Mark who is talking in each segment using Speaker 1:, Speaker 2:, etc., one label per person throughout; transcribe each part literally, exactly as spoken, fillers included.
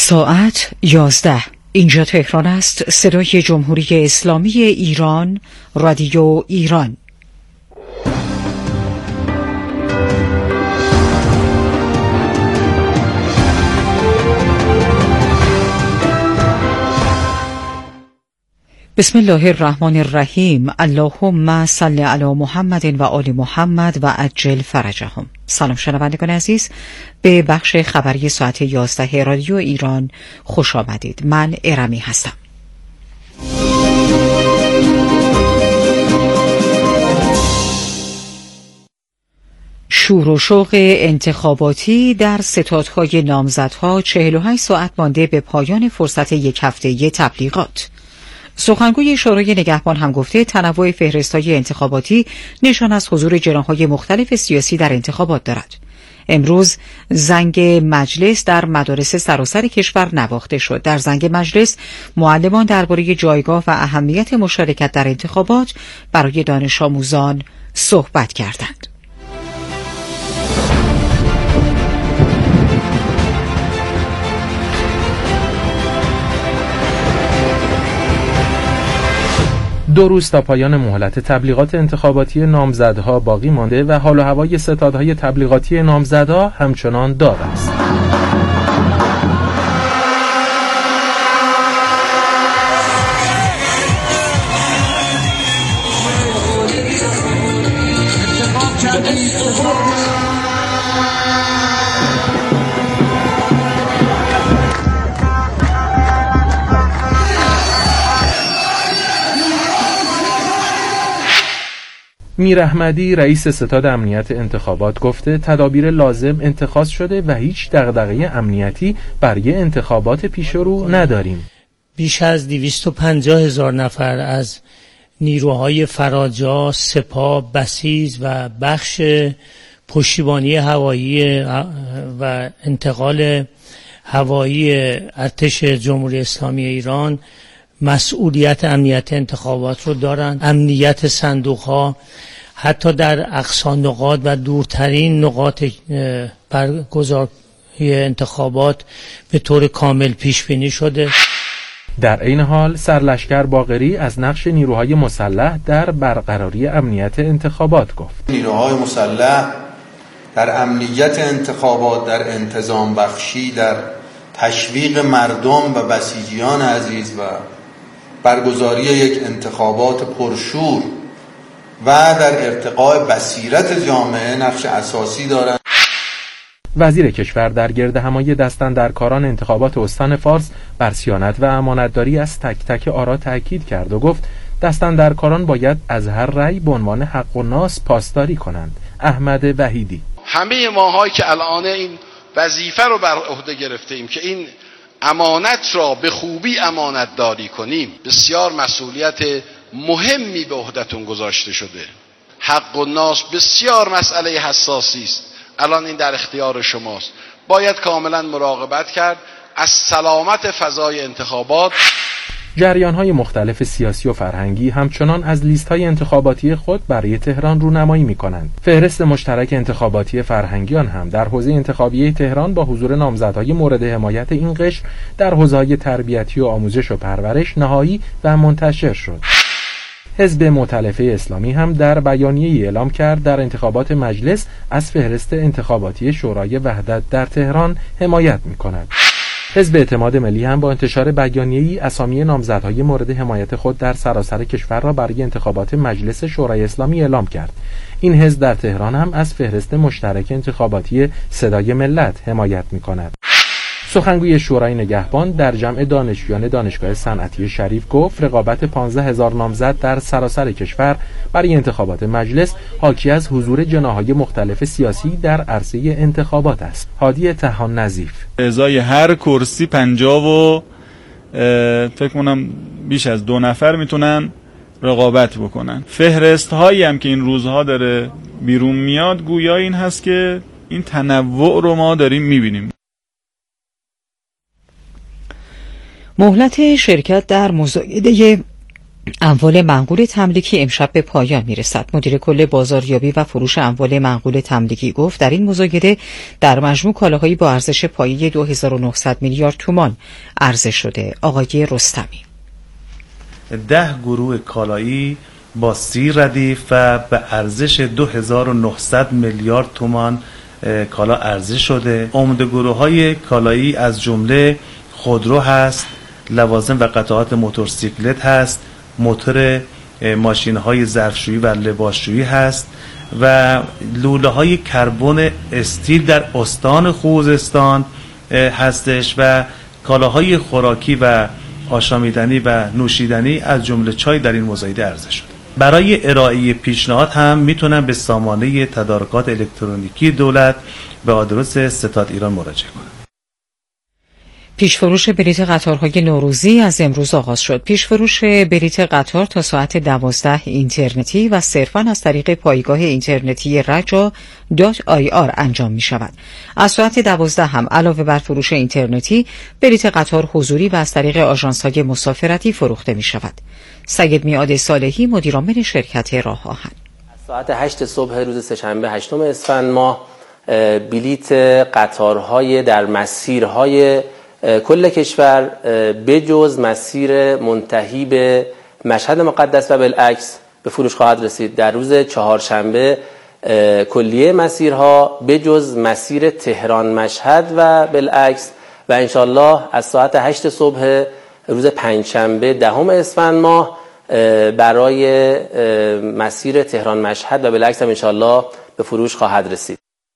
Speaker 1: ساعت یازده. اینجا تهران است. صدای جمهوری اسلامی ایران، رادیو ایران. بسم الله الرحمن الرحیم. اللهم صل علی محمد و آل محمد و عجل فرجهم. سلام شنوندگان عزیز، به بخش خبری ساعت یازده رادیو ایران خوش آمدید. من ارمی هستم. شور و شوق انتخاباتی در ستادهای نامزدها. چهل و هشت ساعت مانده به پایان فرصت یک هفته‌ای تبلیغات. سخنگوی شورای نگهبان هم گفته تنوع فهرست‌های انتخاباتی نشان از حضور جناح‌های مختلف سیاسی در انتخابات دارد. امروز زنگ مجلس در مدارس سراسر کشور نواخته شد. در زنگ مجلس معلمان درباره جایگاه و اهمیت مشارکت در انتخابات برای دانش آموزان صحبت کردند.
Speaker 2: دو روز تا پایان مهلت تبلیغات انتخاباتی نامزدها باقی مانده و حال و هوای ستادهای تبلیغاتی نامزدها همچنان داغ است. میر احمدی رئیس ستاد امنیت انتخابات گفته تدابیر لازم اتخاذ شده و هیچ دغدغه امنیتی برای انتخابات پیش رو نداریم.
Speaker 3: بیش از دویست و پنجاه هزار نفر از نیروهای فراجا، سپاه، بسیج و بخش پشتیبانی هوایی و انتقال هوایی ارتش جمهوری اسلامی ایران مسئولیت امنیت انتخابات رو دارن. امنیت صندوق‌ها حتی در اقصا نقاط و دورترین نقاط برگزاری انتخابات به طور کامل پیش بینی شده.
Speaker 2: در این حال سرلشکر باقری از نقش نیروهای مسلح در برقراری امنیت انتخابات گفت.
Speaker 4: نیروهای مسلح در امنیت انتخابات، در انتظام بخشی، در تشویق مردم و بسیجیان عزیز و برگزاری یک انتخابات پرشور و در ارتقاء بصیرت جامعه نقش اساسی دارند.
Speaker 2: وزیر کشور در گرد همایی دستاندرکاران انتخابات استان فارس بر صیانت و امانتداری از تک تک آرا تاکید کرد و گفت دستاندرکاران باید از هر رأی به عنوان حق و ناس پاسداری کنند. احمد وحیدی:
Speaker 5: همه ماهایی که الان این وظیفه رو بر عهده گرفتیم که این امانت را به خوبی امانت داری کنیم، بسیار مسئولیت مهمی به عهدتون گذاشته شده. حق و ناس بسیار مسئله حساسی است. الان این در اختیار شماست. باید کاملا مراقبت کرد از سلامت فضای انتخابات.
Speaker 2: جریان‌های مختلف سیاسی و فرهنگی همچنان از لیست‌های انتخاباتی خود برای تهران رونمایی می‌کنند. فهرست مشترک انتخاباتی فرهنگیان هم در حوزه انتخابی تهران با حضور نامزدهای مورد حمایت این قشر در حوزه‌های تربیتی و آموزش و پرورش نهایی و منتشر شد. حزب مؤتلفه اسلامی هم در بیانیه‌ای اعلام کرد در انتخابات مجلس از فهرست انتخاباتی شورای وحدت در تهران حمایت می‌کند. حزب اعتماد ملی هم با انتشار بیانیه‌ای اسامی نامزدهای مورد حمایت خود در سراسر کشور را برای انتخابات مجلس شورای اسلامی اعلام کرد. این حزب در تهران هم از فهرست مشترک انتخاباتی صدای ملت حمایت می‌کند. سخنگوی شورای نگهبان در جمع دانشجویان دانشگاه صنعتی شریف گفت رقابت پانزده هزار نامزد در سراسر کشور برای انتخابات مجلس حاکی از حضور جناح‌های مختلف سیاسی در عرصه انتخابات است. هادی طحان نظیف:
Speaker 6: ازای هر کرسی پنجاه و فکر کنم بیش از دو نفر میتونن رقابت بکنن. فهرست هایی هم که این روزها داره بیرون میاد گویا این هست که این تنوع رو ما داریم میبینیم.
Speaker 1: مهلت شرکت در مزایده اموال منقول تملیکی امشب به پایان میرسد. مدیر کل بازاریابی و فروش اموال منقول تملیکی گفت در این مزایده در مجموع کالاهایی با ارزش پایه دو هزار و نهصد میلیارد تومان عرضه شده. آقای رستمی:
Speaker 7: ده گروه کالایی با سی ردیف و به ارزش دو هزار و نهصد میلیارد تومان کالا عرضه شده. عمده گروه های کالایی از جمله خودرو هست، لوازم و قطعات موتورسیکلت هست، موتور ماشین های ظرفشویی و لباسشویی هست و لوله های کربن استیل در استان خوزستان هستش و کالاهای خوراکی و آشامیدنی و نوشیدنی از جمله چای در این مزایده عرضه شده. برای ارائه پیشنهاد هم میتونن به سامانه تدارکات الکترونیکی دولت به آدرس ستاد ایران مراجعه کنند.
Speaker 1: پیشفروش بلیط قطارهای نوروزی از امروز آغاز شد. پیشفروش بلیط قطار تا ساعت دوازده اینترنتی و صرفاً از طریق پایگاه اینترنتی رجا دات آی آر انجام می شود. از ساعت دوازده هم علاوه بر فروش اینترنتی، بلیط قطار حضوری و از طریق آژانس‌های مسافرتی فروخته می شود. سید میعاد صالحی، مدیرعامل شرکت راه آهن:
Speaker 8: ساعت هشت صبح روز سه‌شنبه هشتم اسفند ماه بلیط قطارهای در مسیرهای کل کشور بجز مسیر منتهی به مشهد مقدس و بالعکس به فروش خواهد رسید. در روز چهارشنبه کلیه مسیرها بجز مسیر تهران مشهد و بالعکس و انشالله از ساعت هشت صبح روز پنجشنبه دهم اسفند ماه برای مسیر تهران مشهد و بالعکس هم انشالله به فروش خواهد رسید.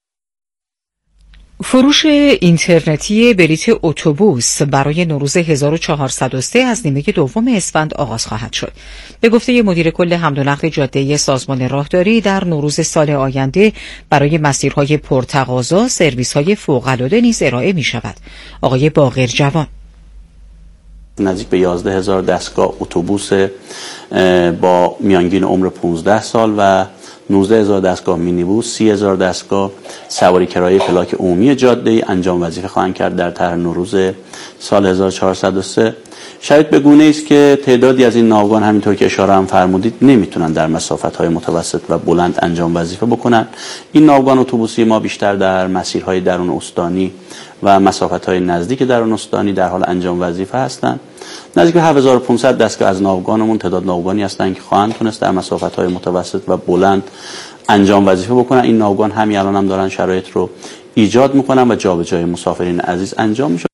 Speaker 1: فروش اینترنتی بلیط اتوبوس برای نوروز هزار و چهارصد و سه از نیمه دوم اسفند آغاز خواهد شد. به گفته مدیر کل حمل و نقل جاده سازمان راهداری، در نوروز سال آینده برای مسیرهای پرتقاضا سرویس‌های فوق‌العاده نیز ارائه می شود. آقای باقر جوان:
Speaker 9: نزدیک به یازده هزار دستگاه اتوبوس با میانگین عمر پانزده سال و نوزده هزار دستگاه مینیبوس، سی هزار دستگاه سواری کرایه پلاک عمومی جاده انجام وظیفه خواهند کرد در طرح نوروز سال هزار و چهارصد و سه. شرایط به گونه است که تعدادی از این ناوگان همینطور که اشاره هم فرمودید نمیتونن در مسافت‌های متوسط و بلند انجام وظیفه بکنن. این ناوگان اتوبوسی ما بیشتر در مسیرهای درون استانی و مسافت‌های نزدیک درون استانی در حال انجام وظیفه هستند. نزدیک به هفت هزار و پانصد دستگاه از ناوگانمون تعداد ناوگانی هستند که خواهند تونست در مسافت‌های متوسط و بلند انجام وظیفه بکنن. این ناوگان همین الان هم دارن شرایط رو ایجاد میکنن و جابجایی مسافرین عزیز انجام میشه.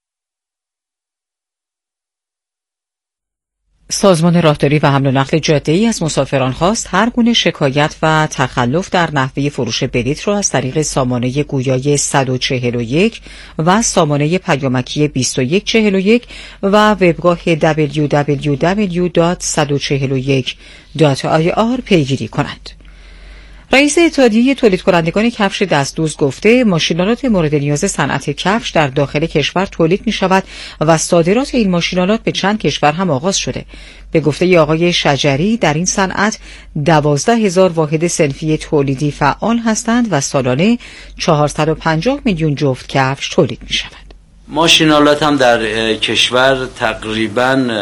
Speaker 1: سازمان راهداری و حمل و نقل جاده‌ای از مسافران خواست هر گونه شکایت و تخلف در نحوه فروش بلیط را از طریق سامانه گویای صد و چهل و یک و سامانه پیامکی بیست و یک چهل و یک و وبگاه دبلیو دبلیو دبلیو دات صد و چهل و یک دات آی آر پیگیری کنند. رئیس اتحادیه تولید کنندگان کفش دستدوز گفته ماشینالات مورد نیاز صنعت کفش در داخل کشور تولید می شود و صادرات این ماشینالات به چند کشور هم آغاز شده. به گفته آقای شجری در این صنعت دوازده هزار واحد صنفی تولیدی فعال هستند و سالانه چهارصد و پنجاه میلیون جفت کفش تولید می شود.
Speaker 10: ماشینالات هم در کشور تقریباً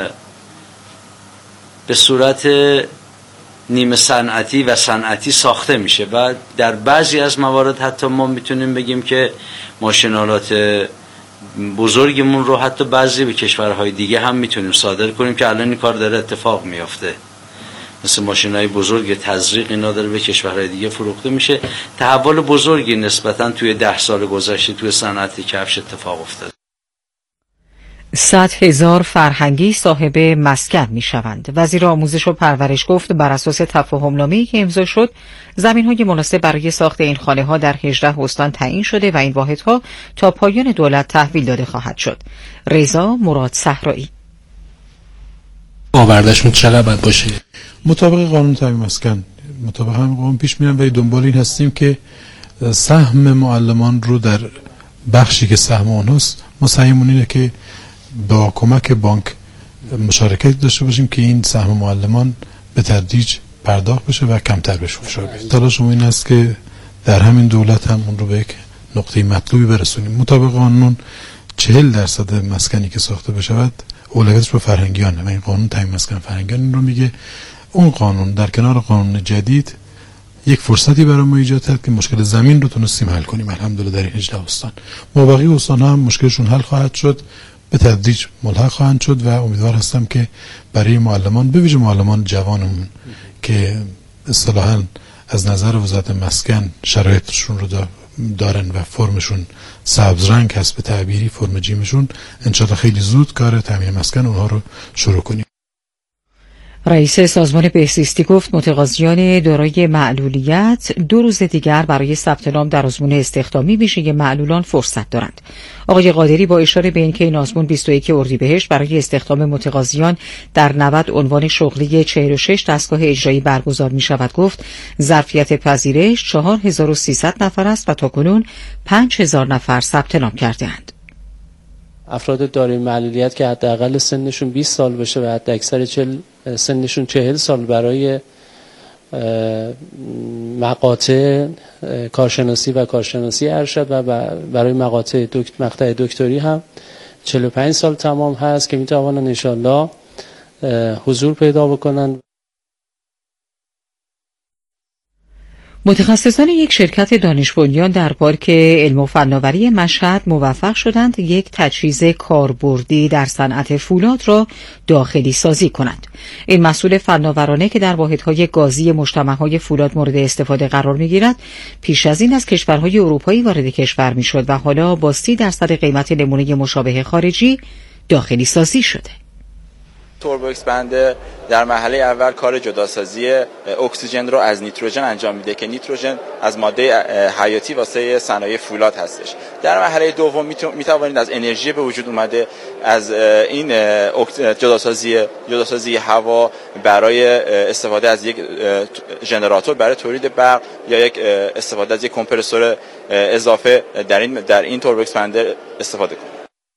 Speaker 10: به صورت نیمه صنعتی و صنعتی ساخته میشه و در بعضی از موارد حتی ما میتونیم بگیم که ماشینالات بزرگمون رو حتی بعضی به کشورهای دیگه هم میتونیم صادر کنیم که الان این کار داره اتفاق میافته. مثل ماشینای بزرگ تزریق اینا داره به کشورهای دیگه فروخته میشه. تحول بزرگی نسبتاً توی ده سال گذشته توی صنعت کفش اتفاق افتاد.
Speaker 1: صد هزار فرهنگی صاحب مسکن می شوند. وزیر آموزش و پرورش گفت بر اساس تفاهم نامه‌ای که امضا شد زمین‌های مناسب برای ساخت این خانه‌ها در هجده استان تعیین شده و این واحدها تا پایان دولت تحویل داده خواهد شد. رضا مراد صحرایی:
Speaker 11: آوردهشون چقدر باید باشه؟ مطابق قانون تامین مسکن مطابق همین قانون پیش میریم و دنبال این هستیم که سهم معلمان رو در بخشی که سهم اونهاست ما سعیمون اینه که با کمک بانک مشارکت داشته باشیم که این سهم معلمان به تدریج پرداخت بشه و کمتر بشه فشار بیاد. تلاش ما این است که در همین دولت هم اون رو به یک نقطه مطلوبی برسونیم. مطابق قانون چهل درصد مسکنی که ساخته بشود اولویتش به فرهنگیانه و این قانون تامین مسکن فرهنگیان این رو میگه. اون قانون در کنار قانون جدید یک فرصتی برای ما ایجاد کرد که مشکل زمین رو تونستیم حل کنیم الحمدلله در این هجده استان. مابقی استان‌ها هم مشکلشون حل خواهد شد، به تدریج ملحق خواهند شد و امیدوار هستم که برای معلمان به ویژه معلمان جوانمون که اصطلاحاً از نظر وزارت مسکن شرایطشون رو دارن و فرمشون سبز رنگ هست به تعبیری، فرم جیمشون، انشالله خیلی زود کار تامین مسکن اونها رو شروع کنیم.
Speaker 1: رئیس سازمان بهزیستی گفت متقاضیان دارای معلولیت دو روز دیگر برای ثبت نام در آزمون استخدامی ویژه معلولان فرصت دارند. آقای قادری با اشاره به اینکه این آزمون بیست و یک اردیبهشت برای استخدام متقاضیان در نود عنوان شغلی چهل و شش دستگاه اجرایی برگزار می شود گفت ظرفیت پذیرش چهار هزار و سیصد نفر است و تاکنون پنج هزار نفر ثبت نام کرده‌اند.
Speaker 12: افراد دارای معلولیت که حداقل سنشون بیست سال باشه و حداکثر چهل سنشون چهل سال برای مقاطع کارشناسی و کارشناسی ارشد و برای مقاطع دکت مقطع دکتری هم چهل و پنج سال تمام هست که میتوانن انشالله حضور پیدا بکنن.
Speaker 1: متخصصان یک شرکت دانش بنیان در پارک علم و فناوری مشهد موفق شدند یک تجهیز کاربردی در صنعت فولاد را داخلی سازی کنند. این محصول فناورانه که در واحدهای گازی مجتمع‌های فولاد مورد استفاده قرار می‌گیرد، پیش از این از کشورهای اروپایی وارد کشور می‌شد و حالا با سی درصد قیمت نمونه مشابه خارجی داخلی سازی شده.
Speaker 13: توربو اکسپندر در مرحله اول کار جداسازی اکسیژن رو از نیتروژن انجام میده که نیتروژن از ماده حیاتی واسه صنایع فولاد هستش. در مرحله دوم میتوانید از انرژی به وجود اومده از این جداسازی جداسازی هوا برای استفاده از یک ژنراتور برای تولید برق یا یک استفاده از یک کمپرسور اضافه در این در این توربو اکسپندر استفاده کنید.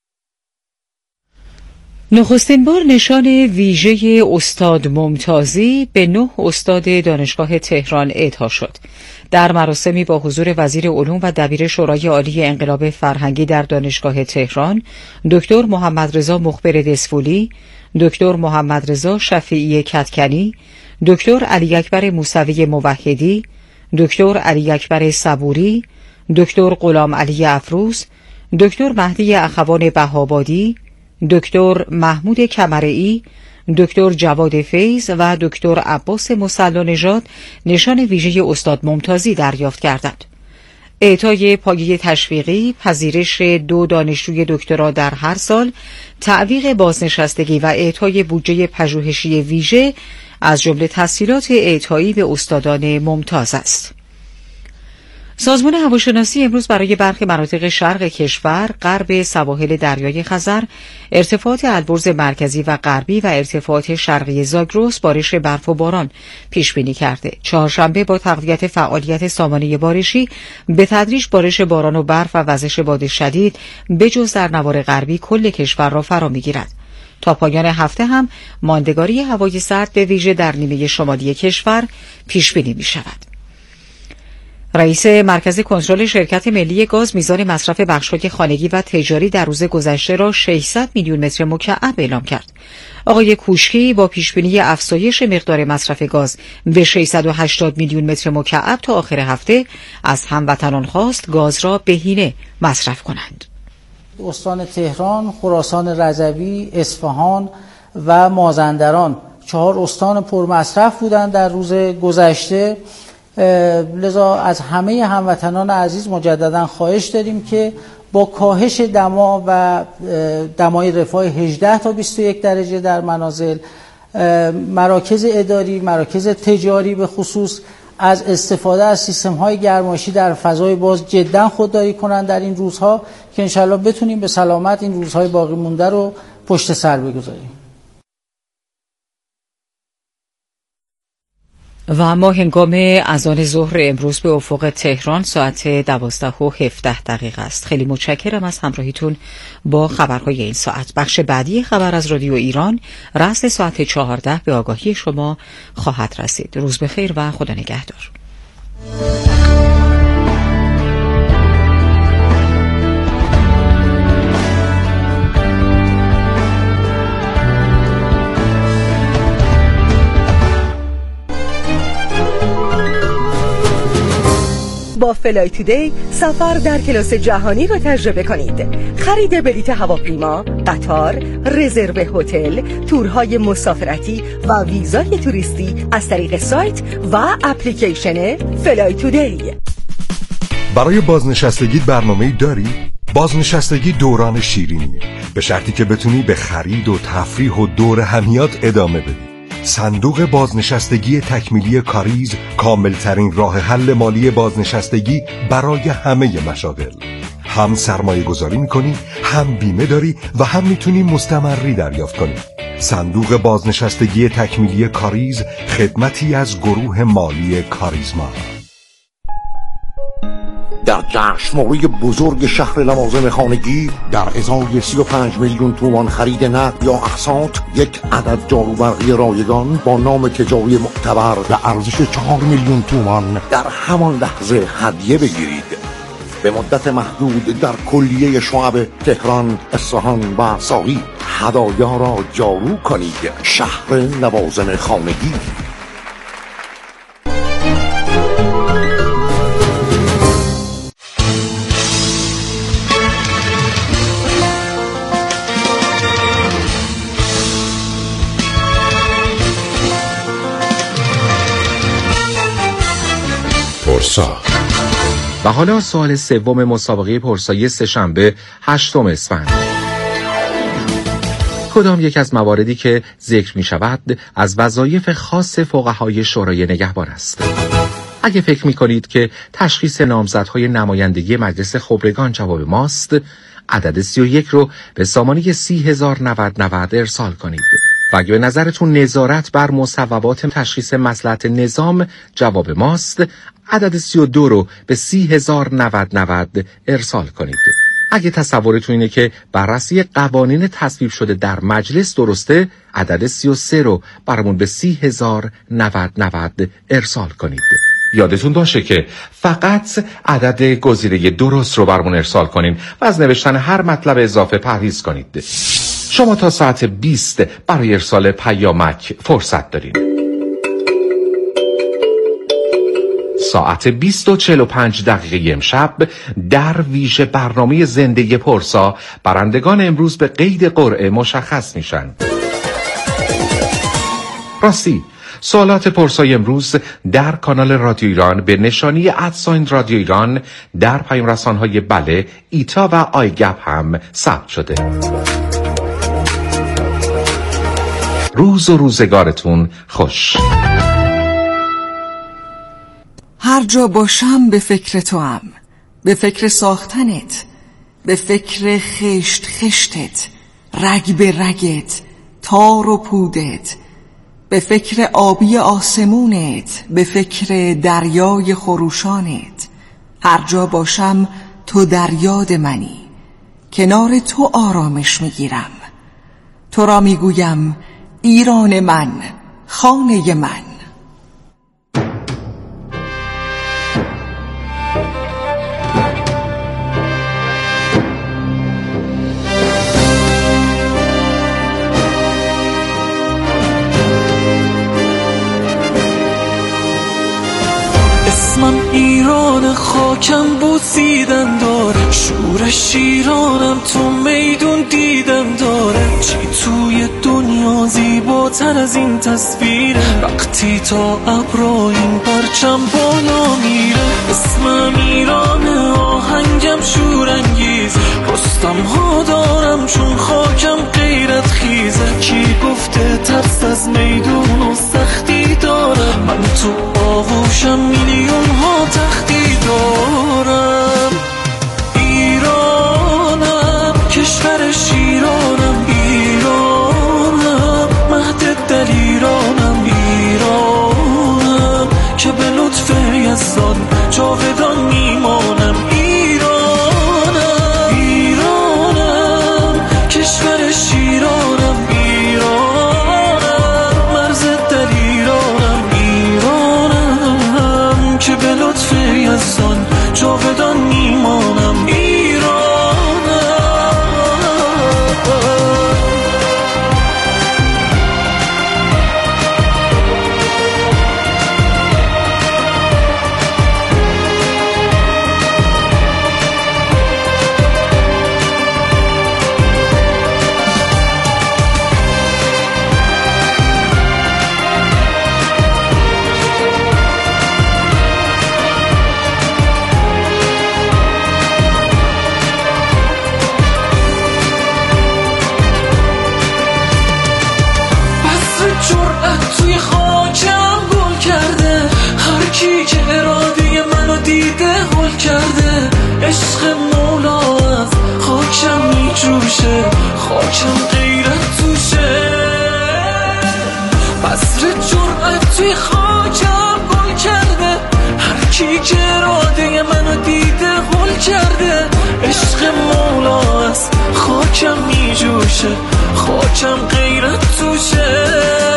Speaker 1: نخستین بار نشان ویژه استاد ممتازی به نه استاد دانشگاه تهران اعطا شد. در مراسمی با حضور وزیر علوم و دبیر شورای عالی انقلاب فرهنگی در دانشگاه تهران، دکتر محمد رضا مخبر دسفولی، دکتر محمد رضا شفیعی کدکنی، دکتر علی اکبر موسوی موحدی، دکتر علی اکبر صبوری، دکتر غلام علی افروز، دکتر مهدی اخوان بهابادی، دکتر محمود کمرئی، دکتر جواد فیض و دکتر عباس مصلی نژاد نشان ویژه استاد ممتازی دریافت کردند. اعطای پایه تشویقی، پذیرش دو دانشجوی دکترا در هر سال، تعویق بازنشستگی و اعطای بودجه پژوهشی ویژه از جمله تسهیلات اعطایی به استادان ممتاز است. سازمان هواشناسی امروز برای برخی مناطق شرق کشور، غرب سواحل دریای خزر، ارتفاعات البرز مرکزی و غربی و ارتفاعات شرقی زاگرس بارش برف و باران پیش بینی کرده. چهارشنبه با تقویت فعالیت سامانه بارشی به تدریج بارش باران و برف و وزش باد شدید بجز در نوار غربی کل کشور را فرا می‌گیرد. تا پایان هفته هم ماندگاری هوای سرد به ویژه در نیمه شمالی کشور پیش بینی می‌شود. رئیس مرکز کنترل شرکت ملی گاز میزان مصرف بخش‌های خانگی و تجاری در روز گذشته را ششصد میلیون متر مکعب اعلام کرد. آقای کوشکی با پیشبینی افزایش مقدار مصرف گاز به ششصد و هشتاد میلیون متر مکعب تا آخر هفته از هموطنان خواست گاز را بهینه مصرف کنند.
Speaker 14: استان تهران، خراسان رضوی، اصفهان و مازندران چهار استان پرمصرف بودند در روز گذشته. لذا از همه هموطنان عزیز مجددا خواهش داریم که با کاهش دما و دمای رفاه هجده تا بیست و یک درجه در منازل، مراکز اداری، مراکز تجاری به خصوص از استفاده از سیستم‌های گرمایشی در فضای باز جدا خودداری کنند در این روزها که انشالله بتونیم به سلامت این روزهای باقی مونده رو پشت سر بگذاریم.
Speaker 1: و اما هنگام اذان ظهر امروز به افق تهران ساعت دوازده و هفده دقیقه است. خیلی متشکرم از همراهیتون با خبرهای این ساعت. بخش بعدی خبر از رادیو ایران رأس ساعت چهارده به آگاهی شما خواهد رسید. روز بخیر و خدا نگهدار.
Speaker 15: با فلای تودی سفر در کلاس جهانی را تجربه کنید. خرید بلیط هواپیما، قطار، رزرو هتل، تورهای مسافرتی و ویزای توریستی از طریق سایت و اپلیکیشن فلای تودی.
Speaker 16: برای بازنشستگی برنامه‌ای داری؟ بازنشستگی دوران شیرینیه، به شرطی که بتونی به خرید و تفریح و دور همیات ادامه بدی. صندوق بازنشستگی تکمیلی کاریز کاملترین راه حل مالی بازنشستگی برای همه مشاغل. هم سرمایه گذاری میکنی، هم بیمه داری و هم میتونی مستمری دریافت کنی. صندوق بازنشستگی تکمیلی کاریز خدمتی از گروه مالی کاریزما.
Speaker 17: در جشنواره بزرگ شهر لوازم خانگی در ازای سی و پنج میلیون تومان خرید نقد یا اقساط یک عدد جاروبرقی رایگان با نام تجاری معتبر به ارزش چهار میلیون تومان در همان لحظه هدیه بگیرید. به مدت محدود در کلیه شعب تهران، اصفهان و ساقی هدایا را جارو کنید. شهر لوازم خانگی.
Speaker 18: پرسا. و حالا سوال سوم مسابقه پرسایی سه‌شنبه هشتم اسفند. کدام یک از مواردی که ذکر می شود از وظایف خاص فقهای شورای نگهبان است؟ اگه فکر می کنید که تشخیص نامزدهای نمایندگی مجلس خبرگان جواب ماست، عدد سی و یک رو به سامانه سی هزار و نود و نود ارسال کنید. و اگه به نظرتون نظارت بر مصوبات تشخیص مصلحت نظام جواب ماست، عدد سی و دو رو به سی هزار و نود و نود ارسال کنید. اگه تصورتون اینه که بررسی قوانین تصویب شده در مجلس درسته، عدد سی و سه رو برامون به سی هزار و نود و نود ارسال کنید. یادتون باشه که فقط عدد گزینه درست رو برامون ارسال کنین و از نوشتن هر مطلب اضافه پرهیز کنید. شما تا ساعت بیست برای ارسال پیامک فرصت دارین. ساعت بیست و چهل و پنج دقیقه امشب در ویژه برنامه زنده پرسا برندگان امروز به قید قرعه مشخص میشن. راستی سوالات پرسای امروز در کانال رادیو ایران به نشانی ادساین رادیو ایران در پیام رسان‌های بله، ایتا و آیگپ هم ثبت شده. روز و روزگارتون خوش.
Speaker 19: هر جا باشم به فکر توام، به فکر ساختنت، به فکر خشت خشتت، رگ به رگت، تار و پودت، به فکر آبی آسمونت، به فکر دریای خروشانت. هر جا باشم تو در یاد منی، کنار تو آرامش میگیرم. تو را میگویم ایران من، خانه من.
Speaker 20: اسمم ایران، خاکم بوسیدن داره، شور شیرانم تو میدون دیدن داره. چی توی دنیا زیباتر از این تصویر، وقتی تا ابرا این پرچم بالا میره. اسمم ایرانه، آهنگم شورانگیز، رستم ها دارم چون خاکم غیرت خیزه. کی گفته ترس از میدون و سختی دارم، من تو آغوشم میلیون ها تختی دارم. ایرانم، کشور شیرانم، ایرانم، مهد دل ایرانم، ایرانم که به لطف یزدان جاودان میمانم. ایرانم، ایرانم، کشور شیرانم، ایرانم، مرز دل ایرانم، ایرانم که به لطف یزدان جاودان میجوشه خاکم غیرت توشه بذر جرأت توی خاکم گل کرده هر کی که اراده منو دیده هول کرده عشق مولا است خاکم میجوشه خاکم غیرت توشه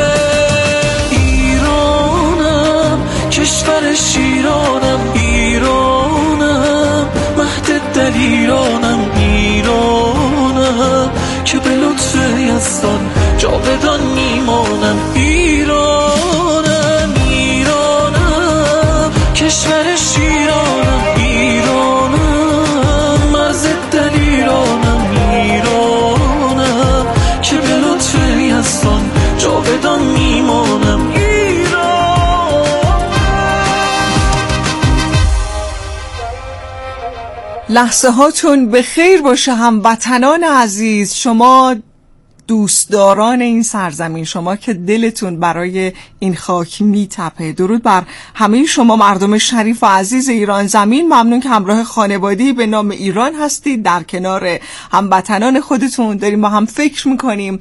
Speaker 20: ایرانم کشور شیرانم ایرانم مهد دلیرانم ایرانم که به لطف یزدان جاودان میمانم ایرانم ایرانم کشور شیرانم ایرانم مرز دلیرانم ایرانم که به لطف یزدان جاودان میمانم
Speaker 19: لحظه هاتون به خیر باشه هموطنان عزیز، شما دوستداران این سرزمین، شما که دلتون برای این خاک میتپه. درود بر همه شما مردم شریف و عزیز ایران زمین. ممنون که همراه خانواده‌ای به نام ایران هستید، در کنار هموطنان خودتون داریم با هم فکر میکنیم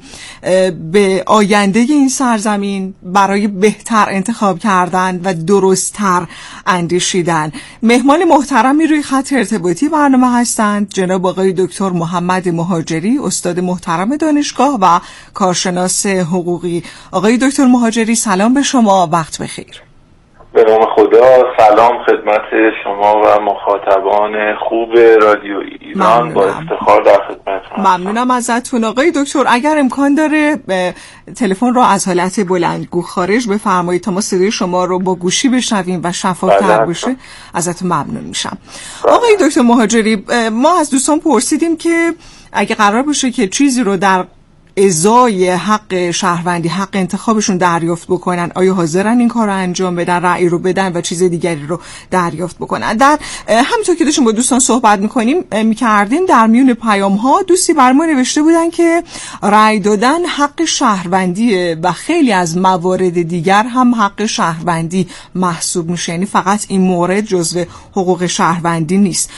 Speaker 19: به آینده این سرزمین، برای بهتر انتخاب کردن و درستتر اندیشیدن. مهمان محترمی روی خط ارتباطی برنامه هستند جناب آقای دکتر محمد مهاجری، استاد محترم دانشگاه و کارشناس حقوقی. آقای دکتر مهاجری سلام به شما، وقت بخیر.
Speaker 21: به نام خدا، سلام خدمت شما و مخاطبان خوب رادیو ایران. ممنونم. با افتخار در خدمتتون.
Speaker 19: ممنونم ازتون. آقای دکتر اگر امکان داره تلفن رو از حالت بلندگو خارج بفرمایید تا ما صدای شما رو با گوشی بشنویم و شفافتر باشه، ازتون ممنون میشم. بله. آقای دکتر مهاجری، ما از دوستان پرسیدیم که اگه قرار باشه که چیزی رو در ازای حق شهروندی، حق انتخابشون دریافت بکنن، آیا حاضرن این کار رو انجام بدن، رأی رو بدن و چیز دیگری رو دریافت بکنن؟ در همونطور که داشتیم با دوستان صحبت میکنیم میکردیم، در میون پیام ها دوستی بر ما نوشته بودن که رأی دادن حق شهروندیه و خیلی از موارد دیگر هم حق شهروندی محسوب میشه، یعنی فقط این مورد جزو حقوق شهروندی نیست.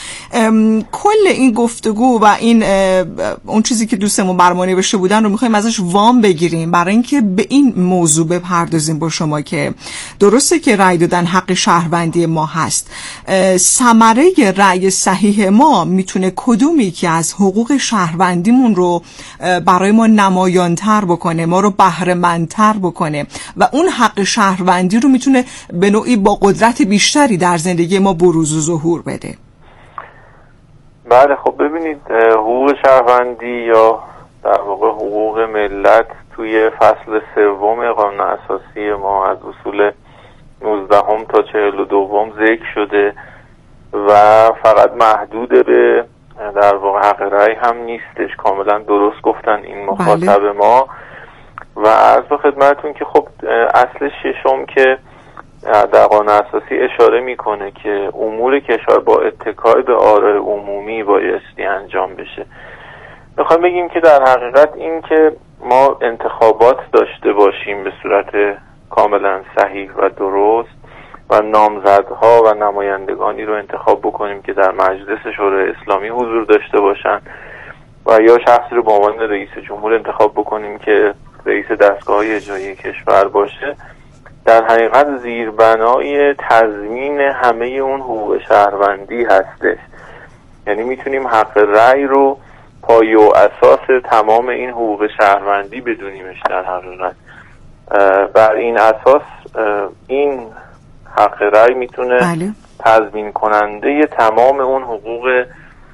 Speaker 19: کل این گفتگو و این اون چیزی که دوستمون بر ما نوشته بودن رو میخوایم ازش وام بگیریم برای اینکه به این موضوع بپردازیم با شما که درسته که رأی دادن حق شهروندی ما هست، ثمره رأی صحیح ما میتونه کدومی که از حقوق شهروندیمون رو برای ما نمایانتر بکنه، ما رو بهره‌مندتر بکنه و اون حق شهروندی رو میتونه به نوعی با قدرت بیشتری در زندگی ما بروز و ظهور بده.
Speaker 21: بله، خب ببینید، حقوق شهروندی یا در واقع حقوق ملت توی فصل سوم قانون اساسی ما از اصول نوزدهم تا چهل و دوم ذکر شده و فقط محدود به در واقع حق رأی هم نیستش. کاملا درست گفتن این مخاطب بله. ما. و عرض به خدمتون که خب اصل ششم که در قانون اساسی اشاره میکنه که امور کشور با اتکای به آراء عمومی بایستی انجام بشه. میخوایم بگیم که در حقیقت این که ما انتخابات داشته باشیم به صورت کاملا صحیح و درست و نامزدها و نمایندگانی رو انتخاب بکنیم که در مجلس شورای اسلامی حضور داشته باشن و یا شخصی رو به عنوان رئیس جمهور انتخاب بکنیم که رئیس دستگاه‌های اجرایی کشور باشه، در حقیقت زیربنای تضمین همه اون حقوق شهروندی هستش. یعنی میتونیم حق رأی رو پایه و اساس تمام این حقوق شهروندی بدونیمش. در حقیقت بر این اساس این حق رأی میتونه بله. تضمین کننده تمام اون حقوق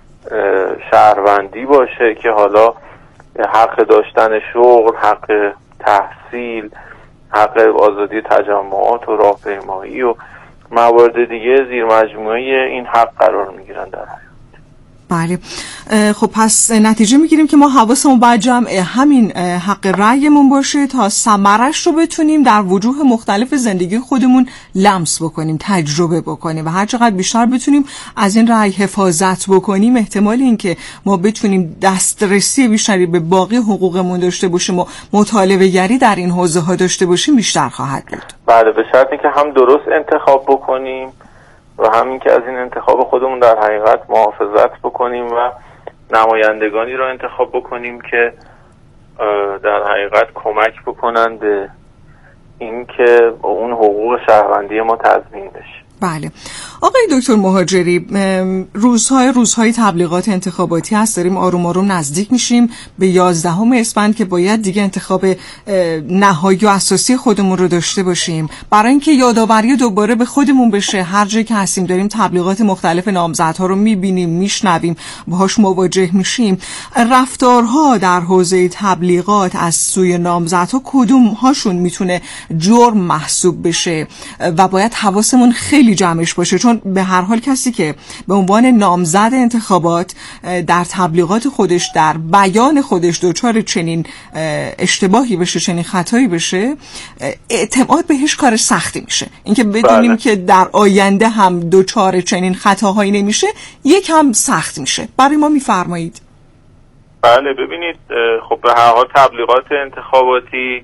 Speaker 21: شهروندی باشه که حالا حق داشتن شغل، حق تحصیل، حق آزادی تجمعات و راهپیمایی و موارد دیگه زیر مجموعه این حق قرار میگیرن در حقیقت.
Speaker 19: بله، خب پس نتیجه میگیریم که ما حواسمون باید جمع همین حق رأیمون باشه تا ثمرش رو بتونیم در وجوه مختلف زندگی خودمون لمس بکنیم، تجربه بکنیم و هر چقدر بیشتر بتونیم از این رأی حفاظت بکنیم، احتمال این که ما بتونیم دسترسی بیشتری به باقی حقوقمون داشته باشیم و مطالبه گری در این حوزه ها داشته باشیم بیشتر خواهد بود.
Speaker 21: بله، به شرطی که هم درست انتخاب بکنیم و همین که از این انتخاب خودمون در حقیقت محافظت بکنیم و نمایندگانی رو انتخاب بکنیم که در حقیقت کمک بکنن به اینکه اون حقوق شهروندی ما تضمین بشه.
Speaker 19: بله آقای دکتر مهاجری، روزهای روزهای تبلیغات انتخاباتی هست، داریم آروم آروم نزدیک میشیم به یازدهم اسفند که باید دیگه انتخاب نهایی و اساسی خودمون رو داشته باشیم. برای اینکه یادآوری دوباره به خودمون بشه، هر جایی که هستیم داریم تبلیغات مختلف نامزدها رو میبینیم، میشنویم، باهاش مواجه میشیم. رفتارها در حوزه تبلیغات از سوی نامزدها کدوم هاشون میتونه جرم محسوب بشه و باید حواسمون خیلی جمعش باشه؟ چون به هر حال کسی که به عنوان نامزد انتخابات در تبلیغات خودش، در بیان خودش دچار چنین اشتباهی بشه، چنین خطایی بشه، اعتماد بهش کار سختی میشه. اینکه بدونیم بله. که در آینده هم دچار چنین خطاهایی نمیشه یکم سخت میشه. برای ما میفرمایید.
Speaker 21: بله ببینید، خب به هر حال تبلیغات انتخاباتی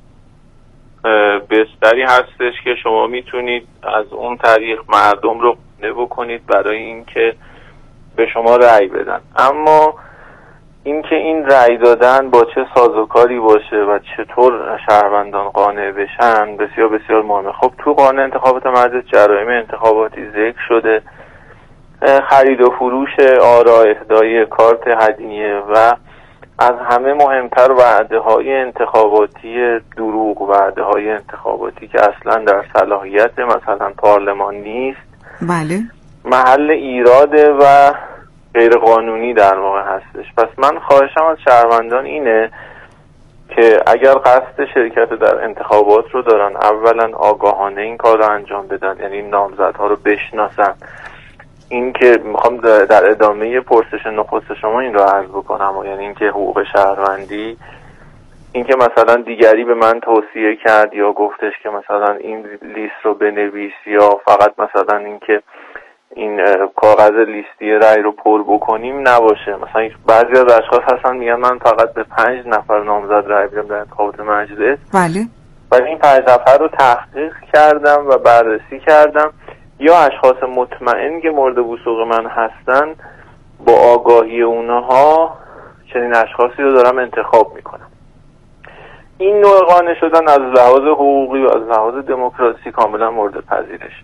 Speaker 21: بستری هستش که شما میتونید از اون طریق مردم رو قانع بکنید برای اینکه به شما رأی بدن. اما اینکه این رأی دادن با چه سازوکاری باشه و چطور شهروندان قانع بشن بسیار بسیار مهمه. خب تو قانون انتخابات مجلس جرایم انتخاباتی ذکر شده خرید و فروش آرا، اهدای کارت هدیه و از همه مهمتر وعده های انتخاباتی دروغ، وعده های انتخاباتی که اصلا در صلاحیت مثلا پارلمان نیست،
Speaker 19: بله،
Speaker 21: محل ایراده و غیر قانونی در واقع هستش. پس من خواهشم از شهروندان اینه که اگر قصد شرکت در انتخابات رو دارن، اولا آگاهانه این کار رو انجام بدن، یعنی نامزدها رو بشناسن. این که میخوام در ادامه پرسش نخست شما این رو عرض بکنم، و یعنی اینکه حقوق شهروندی، اینکه مثلا دیگری به من توصیه کرد یا گفتش که مثلا این لیست رو بنویس، یا فقط مثلا اینکه این کاغذ لیستی رأی رو پر بکنیم نباشه. مثلا بعضی از اشخاص هستن میگن من فقط به پنج نفر نامزد رأی بدم در انتخابات مجلس.
Speaker 19: بله.
Speaker 21: ولی این پنج نفر رو تحقیق کردم و بررسی کردم، یا اشخاص مطمئن که مورد وثوق من هستن با آگاهی اونها چنین اشخاصی رو دارم انتخاب میکنم. این نوع قانع شدن از لحاظ حقوقی و از لحاظ دموکراسی کاملا مورد پذیرش.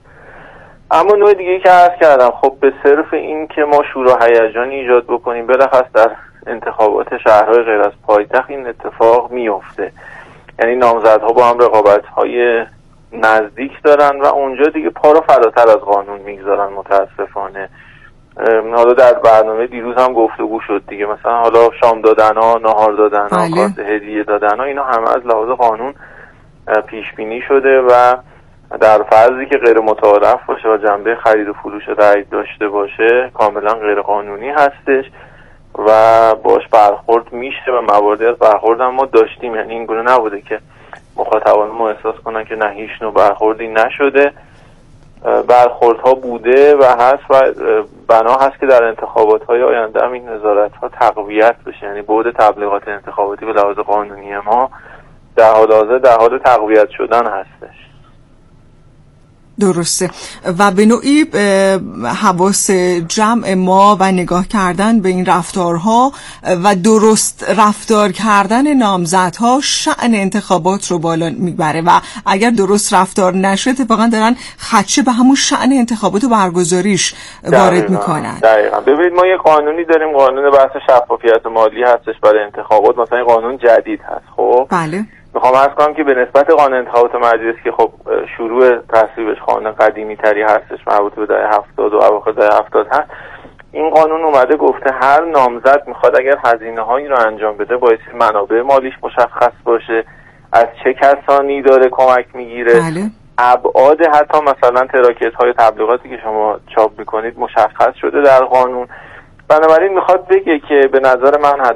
Speaker 21: اما نوع دیگه که عرض کردم، خب به صرف این که ما شور و هیجان ایجاد بکنیم، بالاخص در انتخابات شهرهای غیر از پایتخت این اتفاق میفته. یعنی نامزدها با هم رقابت‌های نزدیک دارن و اونجا دیگه پا رو فراتر از قانون میگذارن متاسفانه. حالا در برنامه دیروز هم گفتگو شد دیگه، مثلا حالا شام دادن ها، نهار دادن ها، کارت هدیه دادن ها، اینا همه از لحاظ قانون پیش بینی شده و در فرضی که غیر متعارف باشه و جنبه خرید و فروش رأی داشته باشه کاملا غیر قانونی هستش و باش برخورد میشه و مواردی از برخورد هم ما داشتیم. یعنی این گونه نبوده که مخاطبان ما احساس کنن که نه هیچ نوع برخوردی نشده. برخوردها بوده و هست و بنا هست که در انتخابات های آینده هم این نظارت ها تقویت بشه. یعنی بعد تبلیغات انتخاباتی به لحاظ قانونی ما در حال حاضر در حال تقویت شدن هستش.
Speaker 19: درسته. و به نوعی حواس جمع ما و نگاه کردن به این رفتارها و درست رفتار کردن نامزدها شأن انتخابات رو بالا میبره و اگر درست رفتار نشه اتفاقا دارن خدشه به همون شأن انتخابات و برگزاریش وارد میکنن.
Speaker 21: دقیقا. ببینید ما یه قانونی داریم، قانون بحث شفافیت مالی هستش برای انتخابات، مثلا قانون جدید هست. خب
Speaker 19: بله.
Speaker 21: میخوام عرض کنم که به نسبت قانون انتخابات مجلس که خب شروع تصویبش قانون قدیمی تری هستش، مربوط به دهه هفتاد و اواخر دهه هفتاد هست، این قانون اومده گفته هر نامزد میخواد اگر هزینه هایی رو انجام بده باید منابع مالیش مشخص باشه، از چه کسانی داره کمک میگیره،
Speaker 19: بله.
Speaker 21: ابعاد حتی مثلا تراکت های تبلیغاتی که شما چاپ میکنید مشخص شده در قانون. بنابراین میخواد بگه که به نظر من